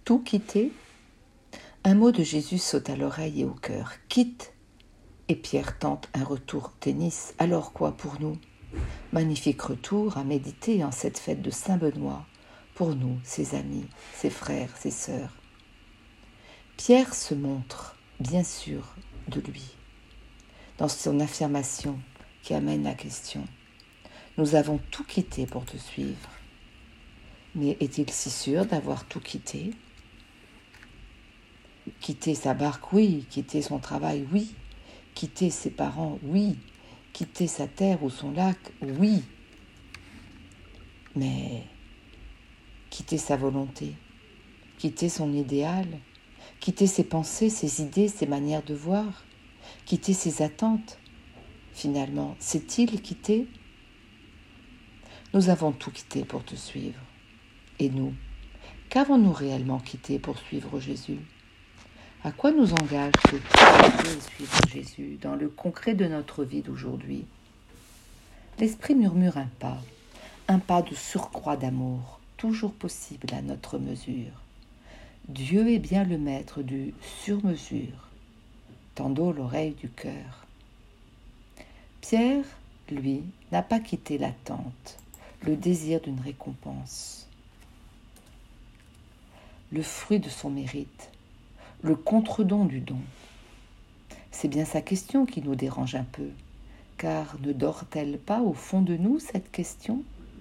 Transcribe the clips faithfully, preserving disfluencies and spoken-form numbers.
Tout quitter? Un mot de Jésus saute à l'oreille et au cœur. Quitte. Et Pierre tente un retour tennis. Alors quoi pour nous? Magnifique retour à méditer en cette fête de Saint-Benoît, pour nous, ses amis, ses frères, ses sœurs. Pierre se montre, bien sûr, de lui, dans son affirmation qui amène la question. Nous avons tout quitté pour te suivre. Mais est-il si sûr d'avoir tout quitté? Quitter sa barque, oui. Quitter son travail, oui. Quitter ses parents, oui. Quitter sa terre ou son lac, oui. Mais quitter sa volonté, quitter son idéal, quitter ses pensées, ses idées, ses manières de voir, quitter ses attentes, finalement, s'est-il quitté? Nous avons tout quitté pour te suivre. Et nous, qu'avons-nous réellement quitté pour suivre Jésus? À quoi nous engage ce quitter et suivre Jésus dans le concret de notre vie d'aujourd'hui? L'Esprit murmure un pas, un pas de surcroît d'amour, toujours possible à notre mesure. Dieu est bien le maître du sur-mesure, tendons l'oreille du cœur. Pierre, lui, n'a pas quitté l'attente, le désir d'une récompense, le fruit de son mérite, le contre-don du don. C'est bien sa question qui nous dérange un peu, car ne dort-elle pas au fond de nous, cette question?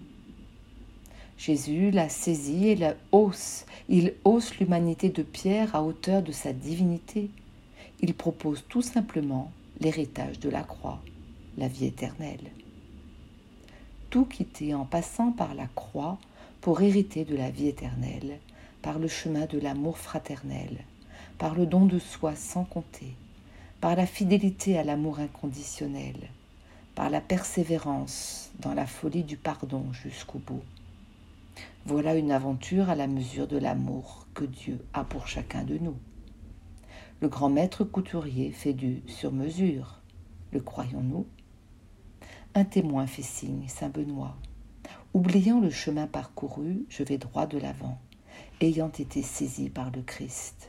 Jésus la saisit et la hausse. Il hausse l'humanité de Pierre à hauteur de sa divinité. Il propose tout simplement l'héritage de la croix, la vie éternelle. Tout quitter en passant par la croix pour hériter de la vie éternelle, par le chemin de l'amour fraternel, par le don de soi sans compter, par la fidélité à l'amour inconditionnel, par la persévérance dans la folie du pardon jusqu'au bout. Voilà une aventure à la mesure de l'amour que Dieu a pour chacun de nous. Le grand maître couturier fait du sur-mesure, le croyons-nous? Un témoin fait signe, Saint Benoît. Oubliant le chemin parcouru, je vais droit de l'avant, ayant été saisi par le Christ.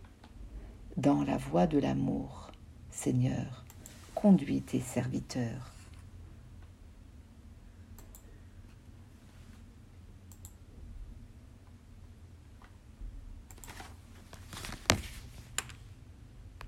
Dans la voie de l'amour, Seigneur, conduis tes serviteurs.